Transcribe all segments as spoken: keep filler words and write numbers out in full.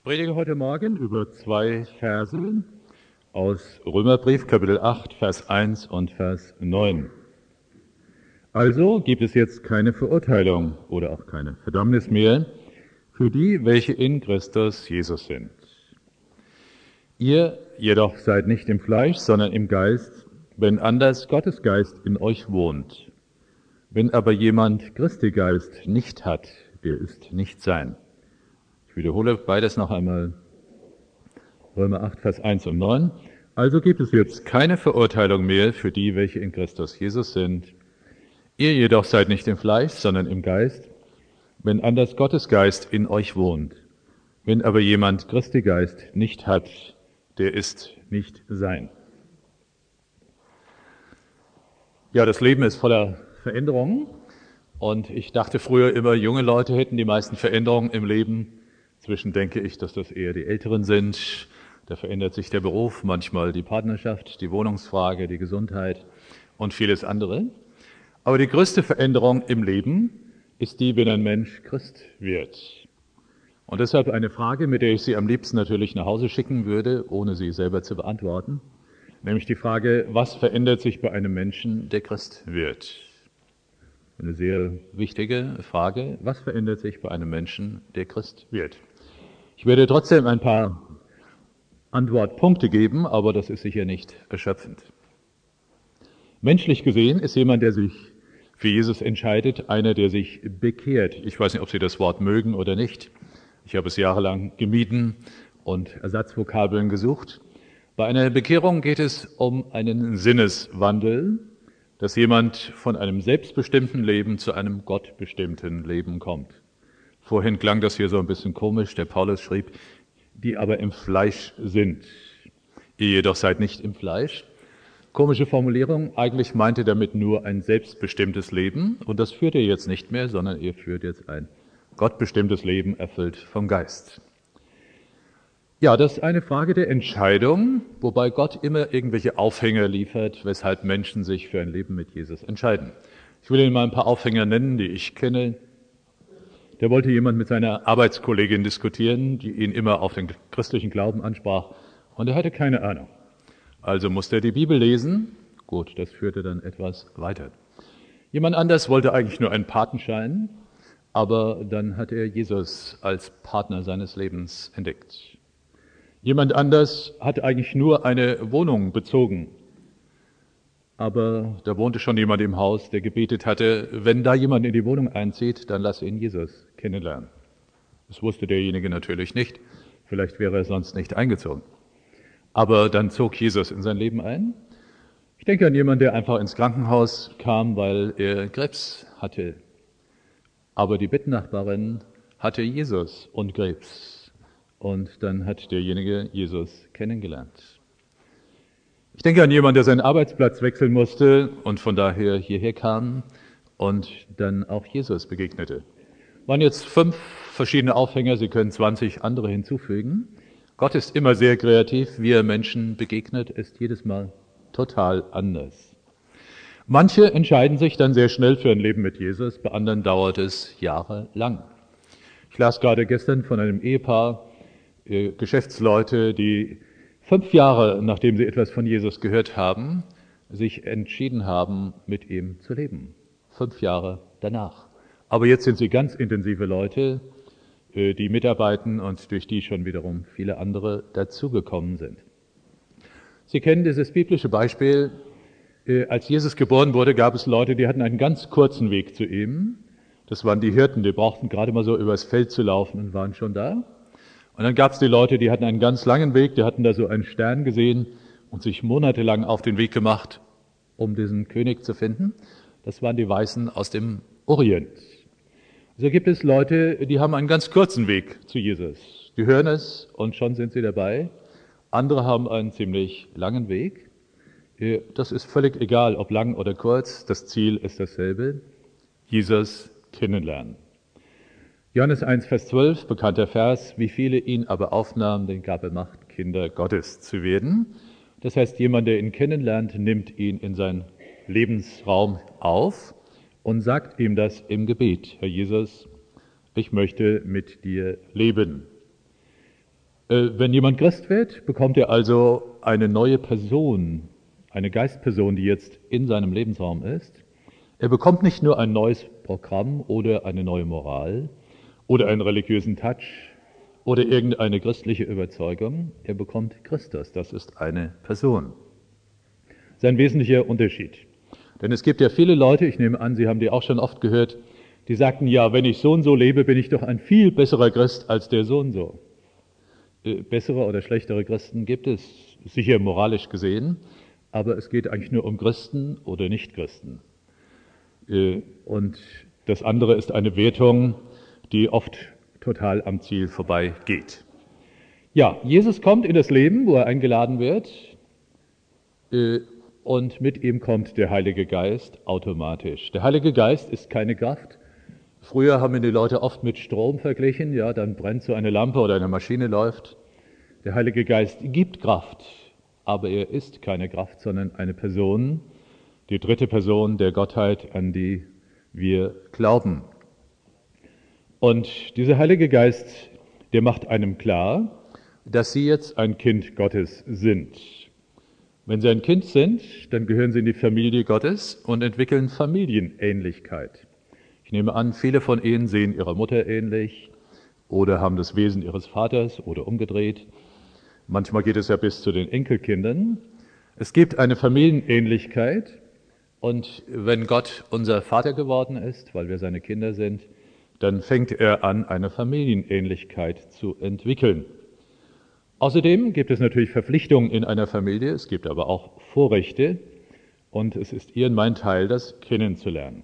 predige heute Morgen über zwei Verse aus Römerbrief, Kapitel acht, Vers eins und Vers neun. Also gibt es jetzt keine Verurteilung oder auch keine Verdammnis mehr für die, welche in Christus Jesus sind. Ihr jedoch seid nicht im Fleisch, sondern im Geist, wenn anders Gottes Geist in euch wohnt. Wenn aber jemand Christi Geist nicht hat, der ist nicht sein. Ich wiederhole beides noch einmal. Römer acht, Vers eins und neun. Also gibt es jetzt keine Verurteilung mehr für die, welche in Christus Jesus sind. Ihr jedoch seid nicht im Fleisch, sondern im Geist, wenn anders Gottes Geist in euch wohnt. Wenn aber jemand Christi Geist nicht hat, der ist nicht sein. Ja, das Leben ist voller Veränderungen und ich dachte früher immer, junge Leute hätten die meisten Veränderungen im Leben. Inzwischen denke ich, dass das eher die Älteren sind. Da verändert sich der Beruf, manchmal die Partnerschaft, die Wohnungsfrage, die Gesundheit und vieles andere. Aber die größte Veränderung im Leben ist die, wenn ein Mensch Christ wird. Und deshalb eine Frage, mit der ich Sie am liebsten natürlich nach Hause schicken würde, ohne sie selber zu beantworten. Nämlich die Frage, was verändert sich bei einem Menschen, der Christ wird? Eine sehr wichtige Frage, was verändert sich bei einem Menschen, der Christ wird? Ich werde trotzdem ein paar Antwortpunkte geben, aber das ist sicher nicht erschöpfend. Menschlich gesehen ist jemand, der sich für Jesus entscheidet, einer, der sich bekehrt. Ich weiß nicht, ob Sie das Wort mögen oder nicht. Ich habe es jahrelang gemieden und Ersatzvokabeln gesucht. Bei einer Bekehrung geht es um einen Sinneswandel, dass jemand von einem selbstbestimmten Leben zu einem gottbestimmten Leben kommt. Vorhin klang das hier so ein bisschen komisch. Der Paulus schrieb, die aber im Fleisch sind. Ihr jedoch seid nicht im Fleisch. Komische Formulierung, eigentlich meinte damit nur ein selbstbestimmtes Leben. Und das führt ihr jetzt nicht mehr, sondern ihr führt jetzt ein gottbestimmtes Leben, erfüllt vom Geist. Ja, das ist eine Frage der Entscheidung, wobei Gott immer irgendwelche Aufhänger liefert, weshalb Menschen sich für ein Leben mit Jesus entscheiden. Ich will Ihnen mal ein paar Aufhänger nennen, die ich kenne. Da wollte jemand mit seiner Arbeitskollegin diskutieren, die ihn immer auf den christlichen Glauben ansprach, und er hatte keine Ahnung. Also musste er die Bibel lesen. Gut, das führte dann etwas weiter. Jemand anders wollte eigentlich nur einen Patenschein, aber dann hat er Jesus als Partner seines Lebens entdeckt. Jemand anders hatte eigentlich nur eine Wohnung bezogen, aber da wohnte schon jemand im Haus, der gebetet hatte, wenn da jemand in die Wohnung einzieht, dann lass ihn Jesus kennenlernen. Das wusste derjenige natürlich nicht, vielleicht wäre er sonst nicht eingezogen. Aber dann zog Jesus in sein Leben ein. Ich denke an jemanden, der einfach ins Krankenhaus kam, weil er Krebs hatte. Aber die Bettnachbarin hatte Jesus und Krebs. Und dann hat derjenige Jesus kennengelernt. Ich denke an jemanden, der seinen Arbeitsplatz wechseln musste und von daher hierher kam und dann auch Jesus begegnete. Waren jetzt fünf verschiedene Aufhänger, Sie können zwanzig andere hinzufügen. Gott ist immer sehr kreativ, wie er Menschen begegnet, ist jedes Mal total anders. Manche entscheiden sich dann sehr schnell für ein Leben mit Jesus, bei anderen dauert es jahrelang. Ich las gerade gestern von einem Ehepaar, äh, Geschäftsleute, die fünf Jahre, nachdem sie etwas von Jesus gehört haben, sich entschieden haben, mit ihm zu leben. Fünf Jahre danach. Aber jetzt sind sie ganz intensive Leute, die mitarbeiten und durch die schon wiederum viele andere dazugekommen sind. Sie kennen dieses biblische Beispiel. Als Jesus geboren wurde, gab es Leute, die hatten einen ganz kurzen Weg zu ihm. Das waren die Hirten, die brauchten gerade mal so übers Feld zu laufen und waren schon da. Und dann gab es die Leute, die hatten einen ganz langen Weg, die hatten da so einen Stern gesehen und sich monatelang auf den Weg gemacht, um diesen König zu finden. Das waren die Weißen aus dem Orient. So gibt es Leute, die haben einen ganz kurzen Weg zu Jesus. Die hören es und schon sind sie dabei. Andere haben einen ziemlich langen Weg. Das ist völlig egal, ob lang oder kurz. Das Ziel ist dasselbe. Jesus kennenlernen. Johannes eins, Vers zwölf, bekannter Vers. Wie viele ihn aber aufnahmen, den gab er Macht, Kinder Gottes zu werden. Das heißt, jemand, der ihn kennenlernt, nimmt ihn in seinen Lebensraum auf und sagt ihm das im Gebet. Herr Jesus, ich möchte mit dir leben. Wenn jemand Christ wird, bekommt er also eine neue Person, eine Geistperson, die jetzt in seinem Lebensraum ist. Er bekommt nicht nur ein neues Programm oder eine neue Moral oder einen religiösen Touch oder irgendeine christliche Überzeugung. Er bekommt Christus, das ist eine Person. Das ist ein wesentlicher Unterschied. Denn es gibt ja viele Leute, ich nehme an, Sie haben die auch schon oft gehört, die sagten, ja, wenn ich so und so lebe, bin ich doch ein viel besserer Christ als der so und so. Bessere oder schlechtere Christen gibt es, sicher moralisch gesehen, aber es geht eigentlich nur um Christen oder Nicht-Christen. Und das andere ist eine Wertung, die oft total am Ziel vorbei geht. Ja, Jesus kommt in das Leben, wo er eingeladen wird, und mit ihm kommt der Heilige Geist automatisch. Der Heilige Geist ist keine Kraft. Früher haben ihn die Leute oft mit Strom verglichen, ja, dann brennt so eine Lampe oder eine Maschine läuft. Der Heilige Geist gibt Kraft, aber er ist keine Kraft, sondern eine Person, die dritte Person der Gottheit, an die wir glauben. Und dieser Heilige Geist, der macht einem klar, dass Sie jetzt ein Kind Gottes sind. Wenn Sie ein Kind sind, dann gehören Sie in die Familie Gottes und entwickeln Familienähnlichkeit. Ich nehme an, viele von Ihnen sehen ihrer Mutter ähnlich oder haben das Wesen ihres Vaters oder umgedreht. Manchmal geht es ja bis zu den Enkelkindern. Es gibt eine Familienähnlichkeit und wenn Gott unser Vater geworden ist, weil wir seine Kinder sind, dann fängt er an, eine Familienähnlichkeit zu entwickeln. Außerdem gibt es natürlich Verpflichtungen in einer Familie, es gibt aber auch Vorrechte und es ist Ihr und mein Teil, das kennenzulernen.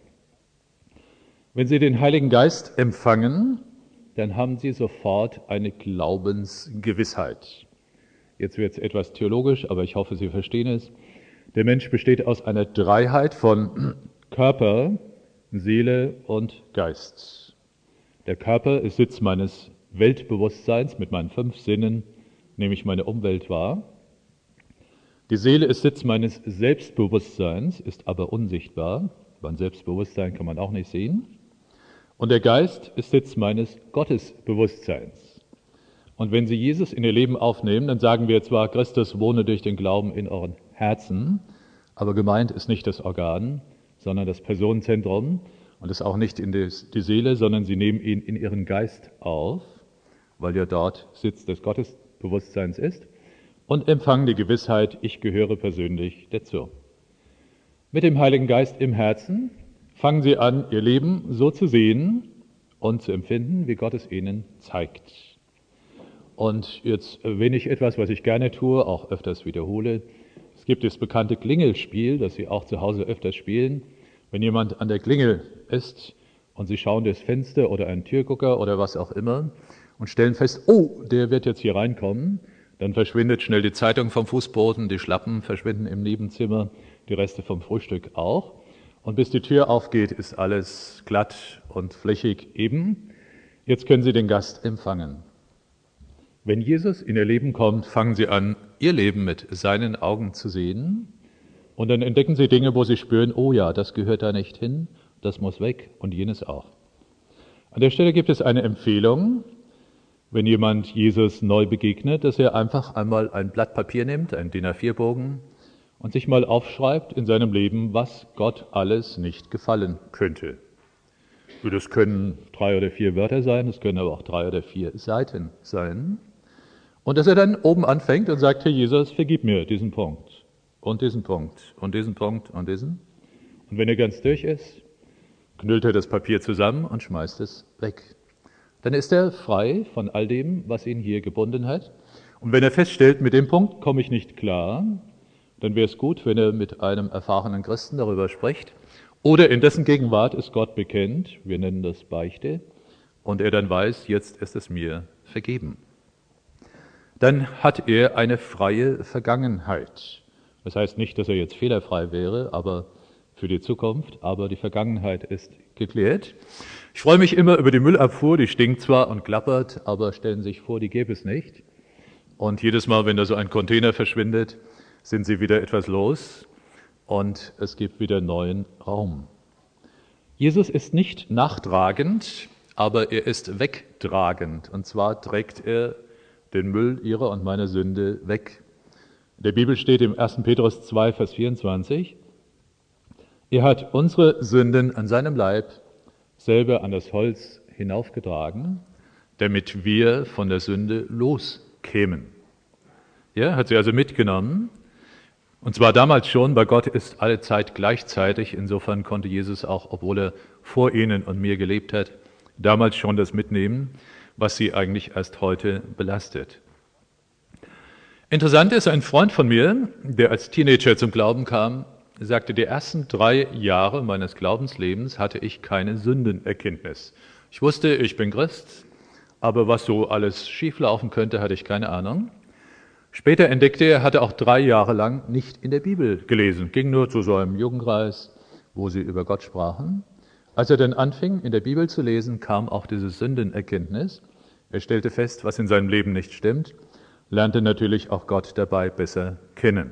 Wenn Sie den Heiligen Geist empfangen, dann haben Sie sofort eine Glaubensgewissheit. Jetzt wird es etwas theologisch, aber ich hoffe, Sie verstehen es. Der Mensch besteht aus einer Dreiheit von Körper, Seele und Geist. Der Körper ist Sitz meines Weltbewusstseins mit meinen fünf Sinnen, nehme ich meine Umwelt wahr. Die Seele ist Sitz meines Selbstbewusstseins, ist aber unsichtbar. Mein Selbstbewusstsein kann man auch nicht sehen. Und der Geist ist Sitz meines Gottesbewusstseins. Und wenn Sie Jesus in Ihr Leben aufnehmen, dann sagen wir zwar, Christus wohne durch den Glauben in euren Herzen, aber gemeint ist nicht das Organ, sondern das Personenzentrum und ist auch nicht in die Seele, sondern Sie nehmen ihn in Ihren Geist auf, weil ja dort Sitz des Gottesbewusstseins ist, und empfangen die Gewissheit, ich gehöre persönlich dazu. Mit dem Heiligen Geist im Herzen fangen Sie an, Ihr Leben so zu sehen und zu empfinden, wie Gott es Ihnen zeigt. Und jetzt erwähne ich etwas, was ich gerne tue, auch öfters wiederhole. Es gibt das bekannte Klingelspiel, das Sie auch zu Hause öfters spielen. Wenn jemand an der Klingel ist und Sie schauen durchs Fenster oder einen Türgucker oder was auch immer und stellen fest, oh, der wird jetzt hier reinkommen, dann verschwindet schnell die Zeitung vom Fußboden, die Schlappen verschwinden im Nebenzimmer, die Reste vom Frühstück auch. Und bis die Tür aufgeht, ist alles glatt und flächig eben. Jetzt können Sie den Gast empfangen. Wenn Jesus in Ihr Leben kommt, fangen Sie an, Ihr Leben mit seinen Augen zu sehen. Und dann entdecken Sie Dinge, wo Sie spüren, oh ja, das gehört da nicht hin, das muss weg und jenes auch. An der Stelle gibt es eine Empfehlung, wenn jemand Jesus neu begegnet, dass er einfach einmal ein Blatt Papier nimmt, einen D I N A vier Bogen, und sich mal aufschreibt in seinem Leben, was Gott alles nicht gefallen könnte. Das können drei oder vier Wörter sein, das können aber auch drei oder vier Seiten sein. Und dass er dann oben anfängt und sagt, Herr Jesus, vergib mir diesen Punkt und diesen Punkt und diesen Punkt und diesen. Und wenn er ganz durch ist, knüllt er das Papier zusammen und schmeißt es weg. Dann ist er frei von all dem, was ihn hier gebunden hat. Und wenn er feststellt, mit dem Punkt komme ich nicht klar, dann wäre es gut, wenn er mit einem erfahrenen Christen darüber spricht oder in dessen Gegenwart ist Gott bekennt, wir nennen das Beichte, und er dann weiß, jetzt ist es mir vergeben. Dann hat er eine freie Vergangenheit. Das heißt nicht, dass er jetzt fehlerfrei wäre, aber für die Zukunft, aber die Vergangenheit ist geklärt. Ich freue mich immer über die Müllabfuhr, die stinkt zwar und klappert, aber stellen Sie sich vor, die gäbe es nicht. Und jedes Mal, wenn da so ein Container verschwindet, sind Sie wieder etwas los und es gibt wieder neuen Raum. Jesus ist nicht nachtragend, aber er ist wegtragend. Und zwar trägt er den Müll ihrer und meiner Sünde weg. In der Bibel steht im ersten Petrus zwei, Vers vierundzwanzig, er hat unsere Sünden an seinem Leib selber an das Holz hinaufgetragen, damit wir von der Sünde loskämen. Ja, hat sie also mitgenommen. Und zwar damals schon, weil Gott ist alle Zeit gleichzeitig. Insofern konnte Jesus auch, obwohl er vor ihnen und mir gelebt hat, damals schon das mitnehmen, was sie eigentlich erst heute belastet. Interessant ist, ein Freund von mir, der als Teenager zum Glauben kam, sagte, die ersten drei Jahre meines Glaubenslebens hatte ich keine Sündenerkenntnis. Ich wusste, ich bin Christ, aber was so alles schieflaufen könnte, hatte ich keine Ahnung. Später entdeckte er, hatte auch drei Jahre lang nicht in der Bibel gelesen, ging nur zu so einem Jugendkreis, wo sie über Gott sprachen. Als er dann anfing, in der Bibel zu lesen, kam auch diese Sündenerkenntnis. Er stellte fest, was in seinem Leben nicht stimmt, lernte natürlich auch Gott dabei besser kennen.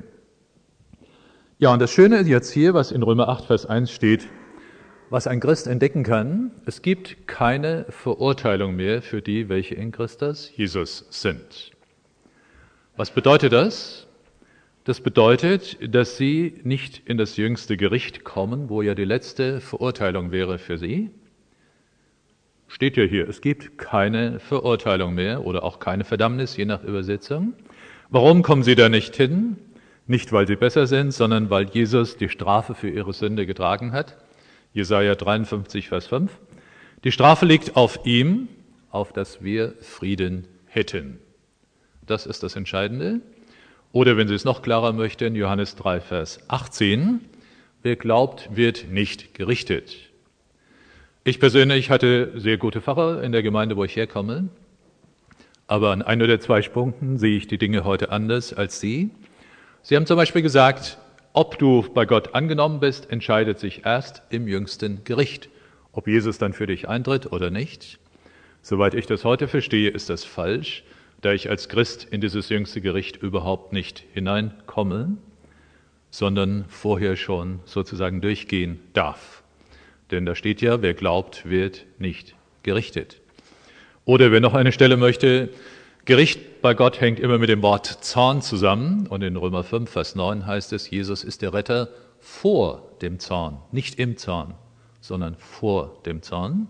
Ja, und das Schöne ist jetzt hier, was in Römer acht, Vers eins steht, was ein Christ entdecken kann, es gibt keine Verurteilung mehr für die, welche in Christus Jesus sind. Was bedeutet das? Das bedeutet, dass sie nicht in das jüngste Gericht kommen, wo ja die letzte Verurteilung wäre für sie. Steht ja hier, es gibt keine Verurteilung mehr oder auch keine Verdammnis, je nach Übersetzung. Warum kommen sie da nicht hin? Nicht, weil sie besser sind, sondern weil Jesus die Strafe für ihre Sünde getragen hat. Jesaja dreiundfünfzig, Vers fünf. Die Strafe liegt auf ihm, auf dass wir Frieden hätten. Das ist das Entscheidende. Oder wenn Sie es noch klarer möchten, Johannes drei, Vers achtzehn. Wer glaubt, wird nicht gerichtet. Ich persönlich hatte sehr gute Pfarrer in der Gemeinde, wo ich herkomme. Aber an ein oder zwei Punkten sehe ich die Dinge heute anders als Sie. Sie haben zum Beispiel gesagt, ob du bei Gott angenommen bist, entscheidet sich erst im jüngsten Gericht. Ob Jesus dann für dich eintritt oder nicht. Soweit ich das heute verstehe, ist das falsch, da ich als Christ in dieses jüngste Gericht überhaupt nicht hineinkomme, sondern vorher schon sozusagen durchgehen darf. Denn da steht ja, wer glaubt, wird nicht gerichtet. Oder wer noch eine Stelle möchte, Gericht bei Gott hängt immer mit dem Wort Zorn zusammen. Und in Römer fünf, Vers neun heißt es, Jesus ist der Retter vor dem Zorn, nicht im Zorn, sondern vor dem Zorn.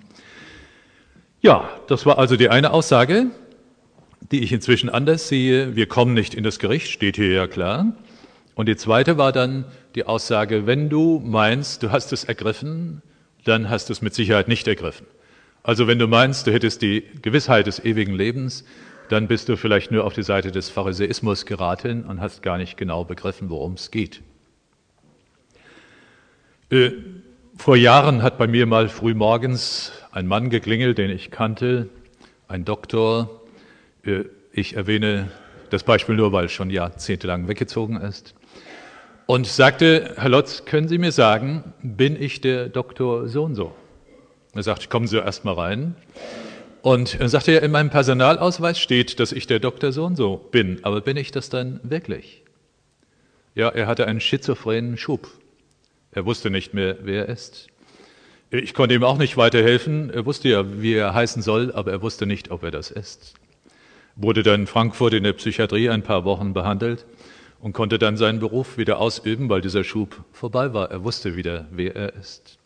Ja, das war also die eine Aussage, die ich inzwischen anders sehe. Wir kommen nicht in das Gericht, steht hier ja klar. Und die zweite war dann die Aussage, wenn du meinst, du hast es ergriffen, dann hast du es mit Sicherheit nicht ergriffen. Also wenn du meinst, du hättest die Gewissheit des ewigen Lebens, dann bist du vielleicht nur auf die Seite des Pharisäismus geraten und hast gar nicht genau begriffen, worum es geht. Äh, vor Jahren hat bei mir mal früh morgens ein Mann geklingelt, den ich kannte, ein Doktor. Äh, ich erwähne das Beispiel nur, weil es schon jahrzehntelang weggezogen ist. Und sagte, Herr Lotz, können Sie mir sagen, bin ich der Doktor so und so? Er sagte, kommen Sie erst mal rein. Und er sagte, ja, in meinem Personalausweis steht, dass ich der Doktor so und so bin. Aber bin ich das dann wirklich? Ja, er hatte einen schizophrenen Schub. Er wusste nicht mehr, wer er ist. Ich konnte ihm auch nicht weiterhelfen. Er wusste ja, wie er heißen soll, aber er wusste nicht, ob er das ist. Wurde dann in Frankfurt in der Psychiatrie ein paar Wochen behandelt und konnte dann seinen Beruf wieder ausüben, weil dieser Schub vorbei war. Er wusste wieder, wer er ist.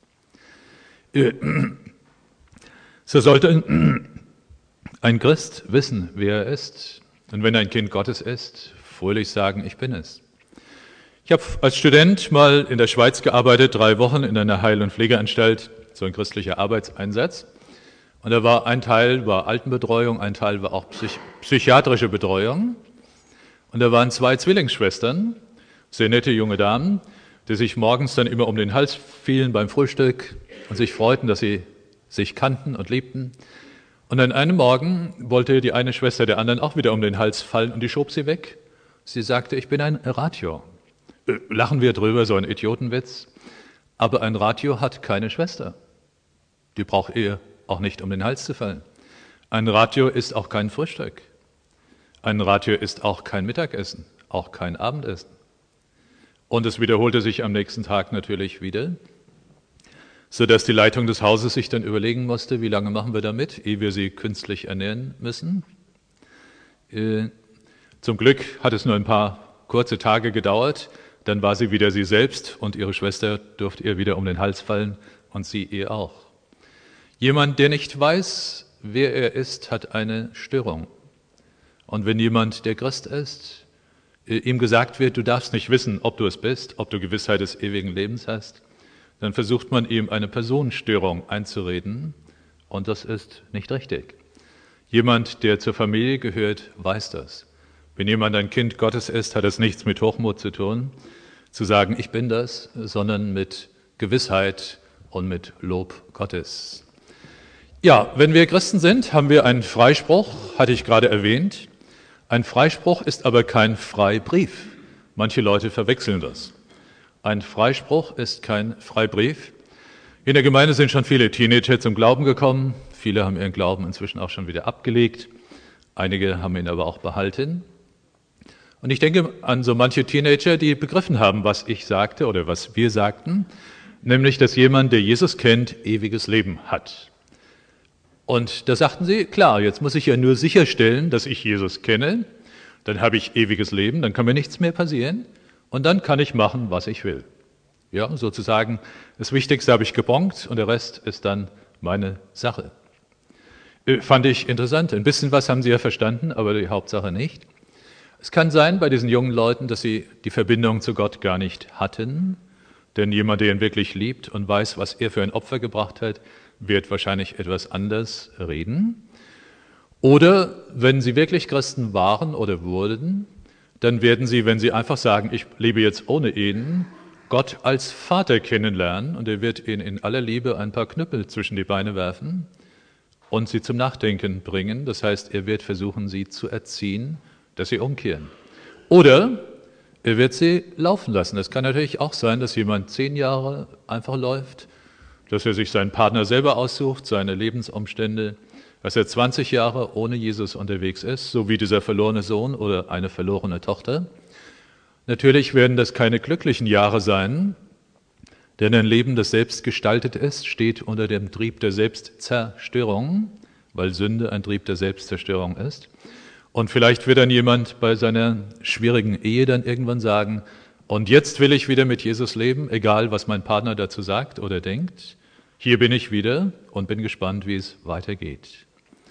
So sollte ein Christ wissen, wer er ist. Und wenn er ein Kind Gottes ist, fröhlich sagen, ich bin es. Ich habe als Student mal in der Schweiz gearbeitet, drei Wochen in einer Heil- und Pflegeanstalt, so ein christlicher Arbeitseinsatz. Und da war ein Teil war Altenbetreuung, ein Teil war auch Psych- psychiatrische Betreuung. Und da waren zwei Zwillingsschwestern, sehr nette junge Damen, die sich morgens dann immer um den Hals fielen beim Frühstück und sich freuten, dass sie sich kannten und liebten. Und an einem Morgen wollte die eine Schwester der anderen auch wieder um den Hals fallen und die schob sie weg. Sie sagte, ich bin ein Radio. Äh, lachen wir drüber, so ein Idiotenwitz. Aber ein Radio hat keine Schwester. Die braucht ihr auch nicht um den Hals zu fallen. Ein Radio ist auch kein Frühstück. Ein Radio ist auch kein Mittagessen, auch kein Abendessen. Und es wiederholte sich am nächsten Tag natürlich wieder, sodass die Leitung des Hauses sich dann überlegen musste, wie lange machen wir damit, ehe wir sie künstlich ernähren müssen. Zum Glück hat es nur ein paar kurze Tage gedauert, dann war sie wieder sie selbst und ihre Schwester durfte ihr wieder um den Hals fallen und sie ihr auch. Jemand, der nicht weiß, wer er ist, hat eine Störung. Und wenn jemand, der Christ ist, ihm gesagt wird, du darfst nicht wissen, ob du es bist, ob du Gewissheit des ewigen Lebens hast, dann versucht man ihm eine Personenstörung einzureden und das ist nicht richtig. Jemand, der zur Familie gehört, weiß das. Wenn jemand ein Kind Gottes ist, hat es nichts mit Hochmut zu tun, zu sagen, ich bin das, sondern mit Gewissheit und mit Lob Gottes. Ja, wenn wir Christen sind, haben wir einen Freispruch, hatte ich gerade erwähnt. Ein Freispruch ist aber kein Freibrief. Manche Leute verwechseln das. Ein Freispruch ist kein Freibrief. In der Gemeinde sind schon viele Teenager zum Glauben gekommen. Viele haben ihren Glauben inzwischen auch schon wieder abgelegt. Einige haben ihn aber auch behalten. Und ich denke an so manche Teenager, die begriffen haben, was ich sagte oder was wir sagten, nämlich, dass jemand, der Jesus kennt, ewiges Leben hat. Und da sagten sie, klar, jetzt muss ich ja nur sicherstellen, dass ich Jesus kenne, dann habe ich ewiges Leben, dann kann mir nichts mehr passieren und dann kann ich machen, was ich will. Ja, sozusagen, das Wichtigste habe ich gebongt und der Rest ist dann meine Sache. Äh, fand ich interessant. Ein bisschen was haben sie ja verstanden, aber die Hauptsache nicht. Es kann sein bei diesen jungen Leuten, dass sie die Verbindung zu Gott gar nicht hatten, denn jemand, der ihn wirklich liebt und weiß, was er für ein Opfer gebracht hat, wird wahrscheinlich etwas anders reden. Oder wenn sie wirklich Christen waren oder wurden, dann werden sie, wenn sie einfach sagen, ich lebe jetzt ohne ihn, Gott als Vater kennenlernen und er wird ihnen in aller Liebe ein paar Knüppel zwischen die Beine werfen und sie zum Nachdenken bringen. Das heißt, er wird versuchen, sie zu erziehen, dass sie umkehren. Oder er wird sie laufen lassen. Es kann natürlich auch sein, dass jemand zehn Jahre einfach läuft, dass er sich seinen Partner selber aussucht, seine Lebensumstände, dass er zwanzig Jahre ohne Jesus unterwegs ist, so wie dieser verlorene Sohn oder eine verlorene Tochter. Natürlich werden das keine glücklichen Jahre sein, denn ein Leben, das selbst gestaltet ist, steht unter dem Trieb der Selbstzerstörung, weil Sünde ein Trieb der Selbstzerstörung ist. Und vielleicht wird dann jemand bei seiner schwierigen Ehe dann irgendwann sagen, und jetzt will ich wieder mit Jesus leben, egal was mein Partner dazu sagt oder denkt. Hier bin ich wieder und bin gespannt, wie es weitergeht.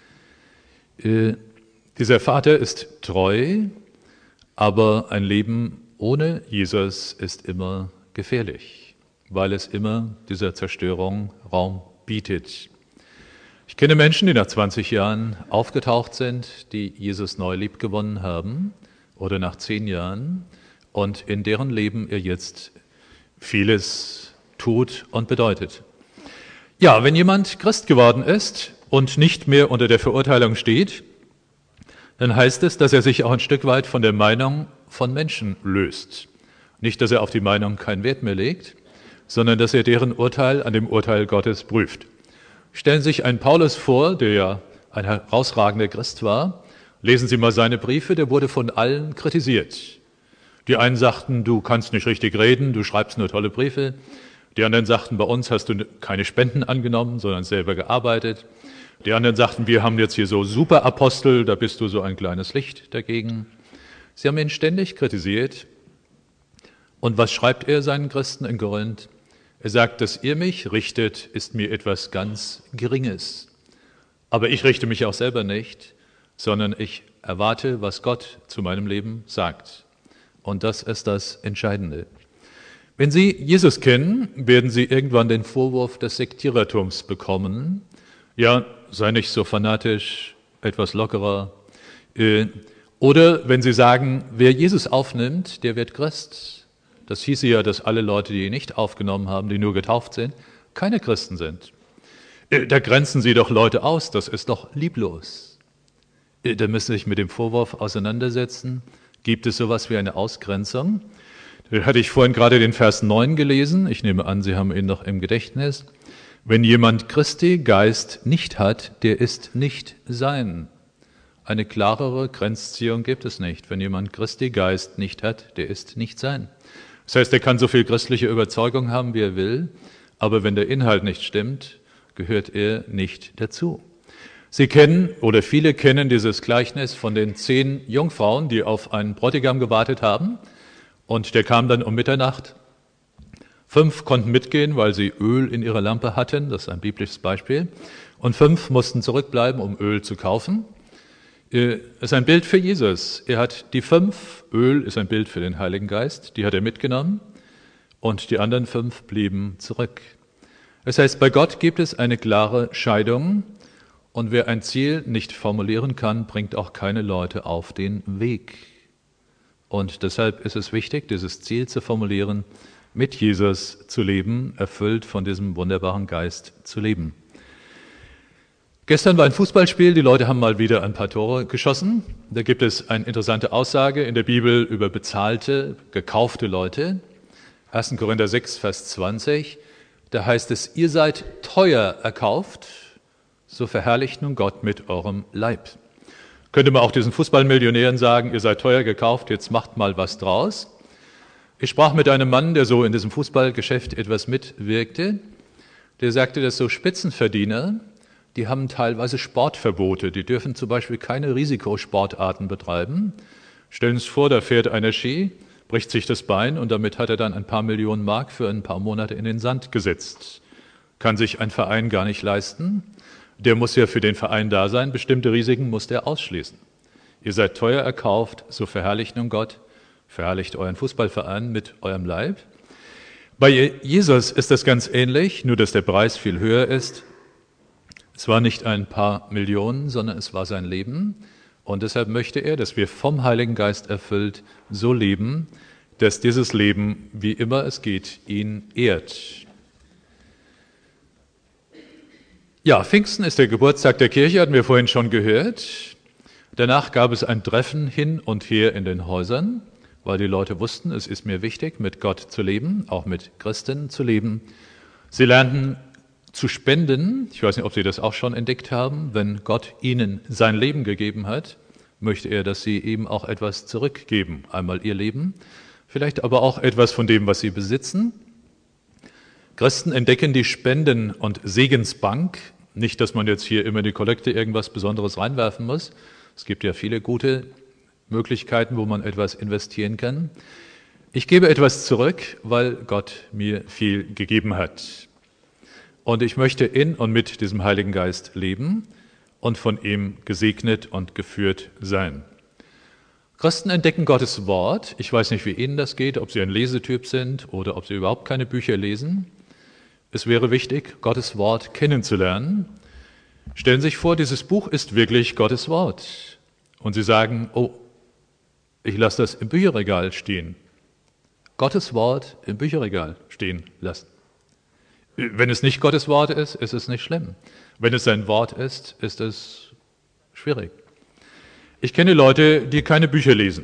Äh, dieser Vater ist treu, aber ein Leben ohne Jesus ist immer gefährlich, weil es immer dieser Zerstörung Raum bietet. Ich kenne Menschen, die nach zwanzig Jahren aufgetaucht sind, die Jesus neu liebgewonnen haben oder nach zehn Jahren und in deren Leben er jetzt vieles tut und bedeutet. Ja, wenn jemand Christ geworden ist und nicht mehr unter der Verurteilung steht, dann heißt es, dass er sich auch ein Stück weit von der Meinung von Menschen löst. Nicht, dass er auf die Meinung keinen Wert mehr legt, sondern dass er deren Urteil an dem Urteil Gottes prüft. Stellen Sie sich einen Paulus vor, der ja ein herausragender Christ war. Lesen Sie mal seine Briefe, der wurde von allen kritisiert. Die einen sagten, du kannst nicht richtig reden, du schreibst nur tolle Briefe. Die anderen sagten, bei uns hast du keine Spenden angenommen, sondern selber gearbeitet. Die anderen sagten, wir haben jetzt hier so Superapostel, da bist du so ein kleines Licht dagegen. Sie haben ihn ständig kritisiert. Und was schreibt er seinen Christen in Korinth? Er sagt, dass ihr mich richtet, ist mir etwas ganz Geringes. Aber ich richte mich auch selber nicht, sondern ich erwarte, was Gott zu meinem Leben sagt. Und das ist das Entscheidende. Wenn Sie Jesus kennen, werden Sie irgendwann den Vorwurf des Sektierertums bekommen. Ja, sei nicht so fanatisch, etwas lockerer. Oder wenn Sie sagen, wer Jesus aufnimmt, der wird Christ. Das hieße ja, dass alle Leute, die ihn nicht aufgenommen haben, die nur getauft sind, keine Christen sind. Da grenzen Sie doch Leute aus, das ist doch lieblos. Da müssen Sie sich mit dem Vorwurf auseinandersetzen. Gibt es sowas wie eine Ausgrenzung? Da hatte ich vorhin gerade den Vers neun gelesen. Ich nehme an, Sie haben ihn noch im Gedächtnis. Wenn jemand Christi Geist nicht hat, der ist nicht sein. Eine klarere Grenzziehung gibt es nicht. Wenn jemand Christi Geist nicht hat, der ist nicht sein. Das heißt, er kann so viel christliche Überzeugung haben, wie er will, aber wenn der Inhalt nicht stimmt, gehört er nicht dazu. Sie kennen oder viele kennen dieses Gleichnis von den zehn Jungfrauen, die auf einen Bräutigam gewartet haben. Und der kam dann um Mitternacht. Fünf konnten mitgehen, weil sie Öl in ihrer Lampe hatten. Das ist ein biblisches Beispiel. Und fünf mussten zurückbleiben, um Öl zu kaufen. Es ist ein Bild für Jesus. Er hat die fünf, Öl ist ein Bild für den Heiligen Geist, die hat er mitgenommen. Und die anderen fünf blieben zurück. Das heißt, bei Gott gibt es eine klare Scheidung. Und wer ein Ziel nicht formulieren kann, bringt auch keine Leute auf den Weg. Und deshalb ist es wichtig, dieses Ziel zu formulieren, mit Jesus zu leben, erfüllt von diesem wunderbaren Geist zu leben. Gestern war ein Fußballspiel, die Leute haben mal wieder ein paar Tore geschossen. Da gibt es eine interessante Aussage in der Bibel über bezahlte, gekaufte Leute. erster Korinther sechs, Vers zwanzig, da heißt es, ihr seid teuer erkauft, so verherrlicht nun Gott mit eurem Leib. Könnte man auch diesen Fußballmillionären sagen, ihr seid teuer gekauft, jetzt macht mal was draus. Ich sprach mit einem Mann, der so in diesem Fußballgeschäft etwas mitwirkte. Der sagte, dass so Spitzenverdiener, die haben teilweise Sportverbote. Die dürfen zum Beispiel keine Risikosportarten betreiben. Stellen Sie sich vor, da fährt einer Ski, bricht sich das Bein und damit hat er dann ein paar Millionen Mark für ein paar Monate in den Sand gesetzt. Kann sich ein Verein gar nicht leisten. Der muss ja für den Verein da sein, bestimmte Risiken muss der ausschließen. Ihr seid teuer erkauft, so verherrlicht nun Gott, verherrlicht euren Fußballverein mit eurem Leib. Bei Jesus ist das ganz ähnlich, nur dass der Preis viel höher ist. Es war nicht ein paar Millionen, sondern es war sein Leben. Und deshalb möchte er, dass wir vom Heiligen Geist erfüllt so leben, dass dieses Leben, wie immer es geht, ihn ehrt. Ja, Pfingsten ist der Geburtstag der Kirche, hatten wir vorhin schon gehört. Danach gab es ein Treffen hin und her in den Häusern, weil die Leute wussten, es ist mir wichtig, mit Gott zu leben, auch mit Christen zu leben. Sie lernten zu spenden. Ich weiß nicht, ob Sie das auch schon entdeckt haben. Wenn Gott ihnen sein Leben gegeben hat, möchte er, dass sie eben auch etwas zurückgeben. Einmal ihr Leben, vielleicht aber auch etwas von dem, was sie besitzen. Christen entdecken die Spenden- und Segensbank. Nicht, dass man jetzt hier immer in die Kollekte irgendwas Besonderes reinwerfen muss. Es gibt ja viele gute Möglichkeiten, wo man etwas investieren kann. Ich gebe etwas zurück, weil Gott mir viel gegeben hat. Und ich möchte in und mit diesem Heiligen Geist leben und von ihm gesegnet und geführt sein. Christen entdecken Gottes Wort. Ich weiß nicht, wie Ihnen das geht, ob Sie ein Lesetyp sind oder ob Sie überhaupt keine Bücher lesen. Es wäre wichtig, Gottes Wort kennenzulernen. Stellen Sie sich vor, dieses Buch ist wirklich Gottes Wort. Und Sie sagen, oh, ich lasse das im Bücherregal stehen. Gottes Wort im Bücherregal stehen lassen. Wenn es nicht Gottes Wort ist, ist es nicht schlimm. Wenn es sein Wort ist, ist es schwierig. Ich kenne Leute, die keine Bücher lesen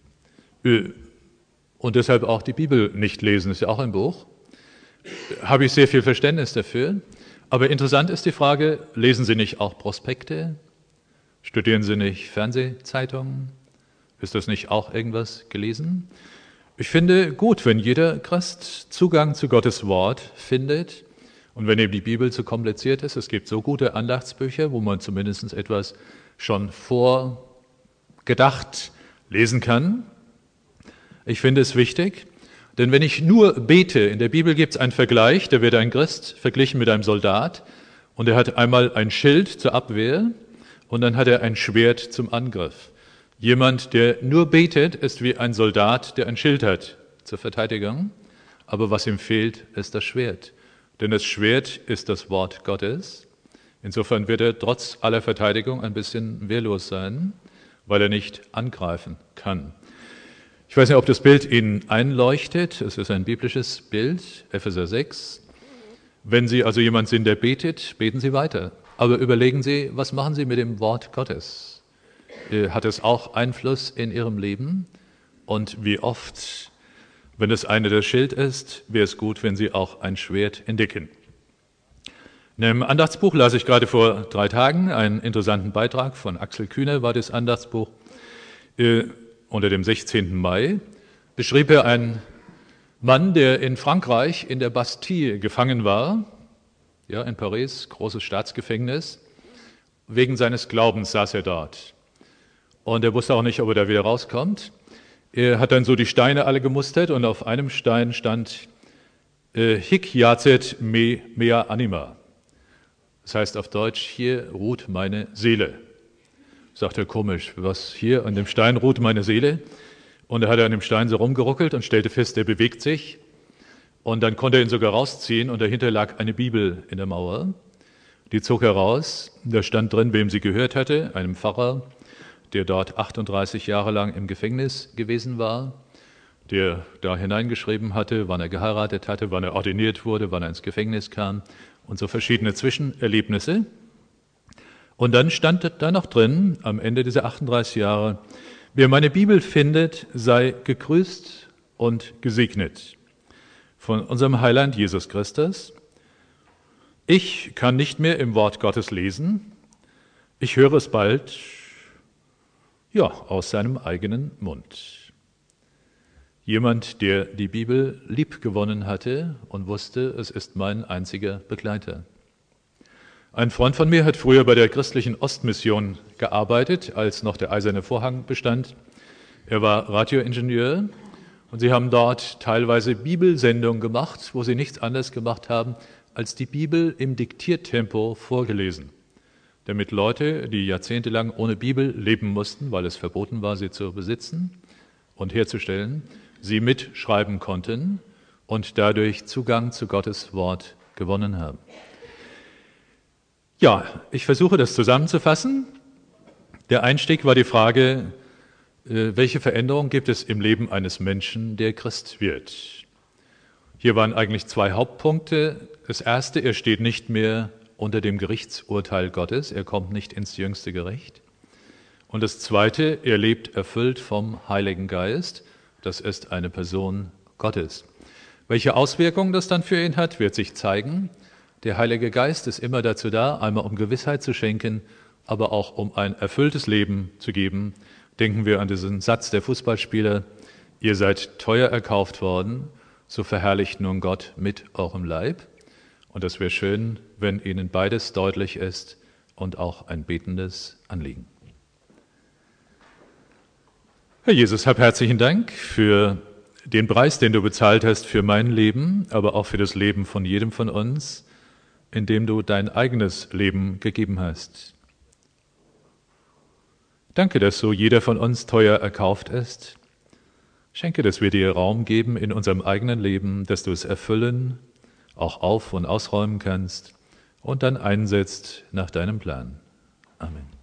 und deshalb auch die Bibel nicht lesen. Das ist ja auch ein Buch. Habe ich sehr viel Verständnis dafür. Aber interessant ist die Frage, lesen Sie nicht auch Prospekte? Studieren Sie nicht Fernsehzeitungen? Ist das nicht auch irgendwas gelesen? Ich finde gut, wenn jeder Christ Zugang zu Gottes Wort findet und wenn eben die Bibel zu kompliziert ist. Es gibt so gute Andachtsbücher, wo man zumindest etwas schon vorgedacht lesen kann. Ich finde es wichtig, denn wenn ich nur bete, in der Bibel gibt es einen Vergleich, da wird ein Christ verglichen mit einem Soldat und er hat einmal ein Schild zur Abwehr und dann hat er ein Schwert zum Angriff. Jemand, der nur betet, ist wie ein Soldat, der ein Schild hat zur Verteidigung, aber was ihm fehlt, ist das Schwert. Denn das Schwert ist das Wort Gottes. Insofern wird er trotz aller Verteidigung ein bisschen wehrlos sein, weil er nicht angreifen kann. Ich weiß nicht, ob das Bild Ihnen einleuchtet. Es ist ein biblisches Bild, Epheser sechs. Wenn Sie also jemand sind, der betet, beten Sie weiter. Aber überlegen Sie, was machen Sie mit dem Wort Gottes? Hat es auch Einfluss in Ihrem Leben? Und wie oft, wenn es eine das Schild ist, wäre es gut, wenn Sie auch ein Schwert entdecken. In einem Andachtsbuch las ich gerade vor drei Tagen einen interessanten Beitrag von Axel Kühne, war das Andachtsbuch. Äh, unter dem sechzehnten Mai beschrieb er einen Mann, der in Frankreich in der Bastille gefangen war, ja, in Paris, großes Staatsgefängnis. Wegen seines Glaubens saß er dort. Und er wusste auch nicht, ob er da wieder rauskommt. Er hat dann so die Steine alle gemustert und auf einem Stein stand äh, Hic jacet me mea anima. Das heißt auf Deutsch, hier ruht meine Seele. Sagt er, komisch, was hier an dem Stein ruht meine Seele? Und da hat er an dem Stein so rumgeruckelt und stellte fest, der bewegt sich. Und dann konnte er ihn sogar rausziehen und dahinter lag eine Bibel in der Mauer. Die zog er raus, da stand drin, wem sie gehört hatte, einem Pfarrer, der dort achtunddreißig Jahre lang im Gefängnis gewesen war, der da hineingeschrieben hatte, wann er geheiratet hatte, wann er ordiniert wurde, wann er ins Gefängnis kam und so verschiedene Zwischenerlebnisse. Und dann stand da noch drin, am Ende dieser achtunddreißig Jahre, wer meine Bibel findet, sei gegrüßt und gesegnet von unserem Heiland Jesus Christus. Ich kann nicht mehr im Wort Gottes lesen, ich höre es bald, ja, aus seinem eigenen Mund. Jemand, der die Bibel liebgewonnen hatte und wusste, es ist mein einziger Begleiter. Ein Freund von mir hat früher bei der christlichen Ostmission gearbeitet, als noch der eiserne Vorhang bestand. Er war Radioingenieur und sie haben dort teilweise Bibelsendungen gemacht, wo sie nichts anderes gemacht haben, als die Bibel im Diktiertempo vorgelesen, damit Leute, die jahrzehntelang ohne Bibel leben mussten, weil es verboten war, sie zu besitzen und herzustellen, sie mitschreiben konnten und dadurch Zugang zu Gottes Wort gewonnen haben. Ja, ich versuche das zusammenzufassen. Der Einstieg war die Frage, welche Veränderung gibt es im Leben eines Menschen, der Christ wird? Hier waren eigentlich zwei Hauptpunkte. Das erste, er steht nicht mehr unter dem Gerichtsurteil Gottes, er kommt nicht ins jüngste Gericht. Und das zweite, er lebt erfüllt vom Heiligen Geist, das ist eine Person Gottes. Welche Auswirkungen das dann für ihn hat, wird sich zeigen. Der Heilige Geist ist immer dazu da, einmal um Gewissheit zu schenken, aber auch um ein erfülltes Leben zu geben. Denken wir an diesen Satz der Fußballspieler, ihr seid teuer erkauft worden, so verherrlicht nun Gott mit eurem Leib. Und das wäre schön, wenn Ihnen beides deutlich ist und auch ein betendes Anliegen. Herr Jesus, hab herzlichen Dank für den Preis, den du bezahlt hast für mein Leben, aber auch für das Leben von jedem von uns, indem du dein eigenes Leben gegeben hast. Danke, dass so jeder von uns teuer erkauft ist. Schenke, dass wir dir Raum geben in unserem eigenen Leben, dass du es erfüllen, auch auf- und ausräumen kannst und dann einsetzt nach deinem Plan. Amen.